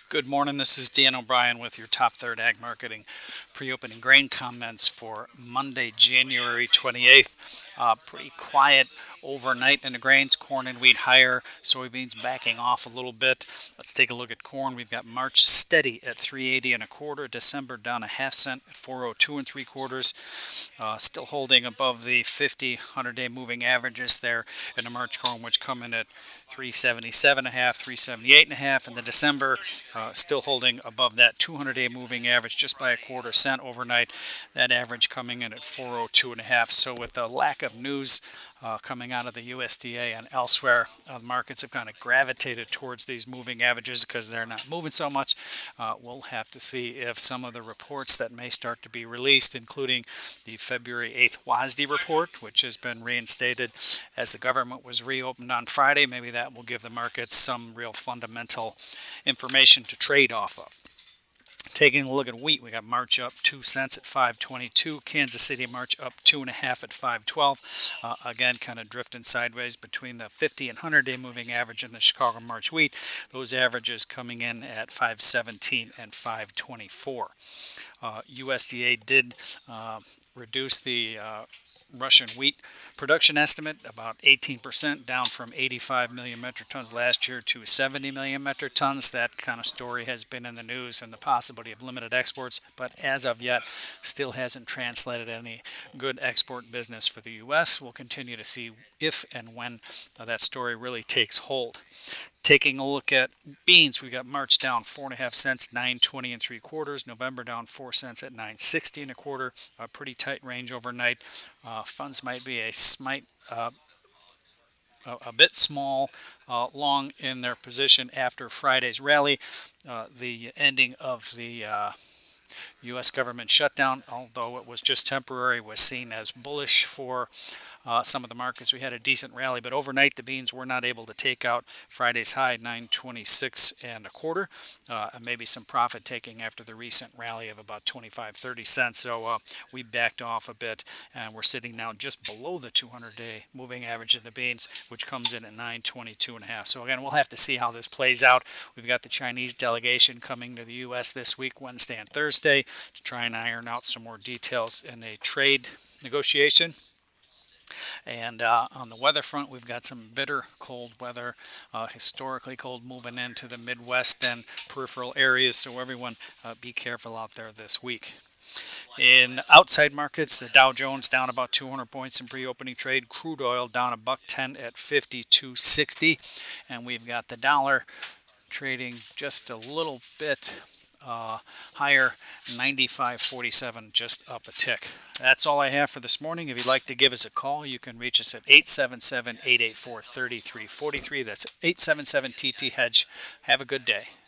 Good morning. This is Dan O'Brien with your Top Third Ag Marketing pre-opening grain comments for Monday, January 28th. Pretty quiet overnight in the grains. Corn and wheat higher. Soybeans backing off a little bit. Let's take a look at corn. We've got March steady at 380 and a quarter. December down a half cent at 402 and three quarters. Still holding above the 50 100-day moving averages there in the March corn, which come in at 377 and a half, 378 and a half, and the December still holding above that 200-day moving average just by a quarter cent overnight. That average coming in at 402 and a half. So with the lack of news coming out of the USDA and elsewhere, markets have kind of gravitated towards these moving averages because they're not moving so much. We'll have to see if some of the reports that may start to be released, including the February 8th WASDE report, which has been reinstated as the government was reopened on Friday, maybe that will give the markets some real fundamental information to trade off of. Taking a look at wheat, we got March up 2 cents at 522. Kansas City March up 2.5 at 512. Again, kind of drifting sideways between the 50 and 100-day moving average and the Chicago March wheat. Those averages coming in at 517 and 524. USDA did reduce the Russian wheat production estimate about 18%, down from 85 million metric tons last year to 70 million metric tons. That kind of story has been in the news and the possibility of limited exports, but as of yet still hasn't translated any good export business for the U.S. We'll continue to see if and when that story really takes hold. Taking a look at beans, we got March down 4.5 cents, 920 and three quarters. November down 4 cents at 960 and a quarter. A pretty tight range overnight. Funds might be a bit small, long in their position after Friday's rally. The ending of the U.S. government shutdown, although it was just temporary, was seen as bullish for some of the markets. We had a decent rally, but overnight the beans were not able to take out Friday's high, 926 and a quarter, and maybe some profit taking after the recent rally of about 25-30 cents. So we backed off a bit, and we're sitting now just below the 200-day moving average of the beans, which comes in at 922 and a half. So again, we'll have to see how this plays out. We've got the Chinese delegation coming to the U.S. this week, Wednesday and Thursday, to try and iron out some more details in a trade negotiation. And on the weather front, we've got some bitter cold weather, historically cold, moving into the Midwest and peripheral areas. So everyone be careful out there this week. In outside markets, the Dow Jones down about 200 points in pre-opening trade. Crude oil down a $1.10 at 52.60. And we've got the dollar trading just a little bit higher, 95.47, just up a tick. That's all I have for this morning. If you'd like to give us a call, you can reach us at 877-884-3343. That's 877-TT-HEDGE. Have a good day.